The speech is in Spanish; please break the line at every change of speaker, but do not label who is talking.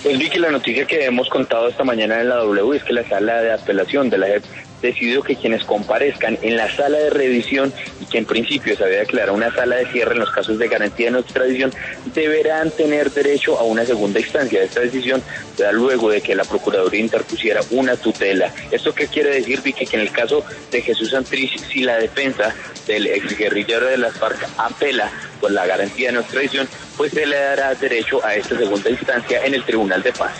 Pues Vicky, la noticia que hemos contado esta mañana en la W es que la sala de apelación de la JEP decidió que quienes comparezcan en la sala de revisión y que en principio se había declarado una sala de cierre en los casos de garantía de no extradición deberán tener derecho a una segunda instancia. Esta decisión se da luego de que la Procuraduría interpusiera una tutela. ¿Esto qué quiere decir, Vicky? Que en el caso de Jesús Santrich, si la defensa del exguerrillero de las FARC apela por la garantía de no extradición, pues se le dará derecho a esta segunda instancia en el Tribunal de Paz.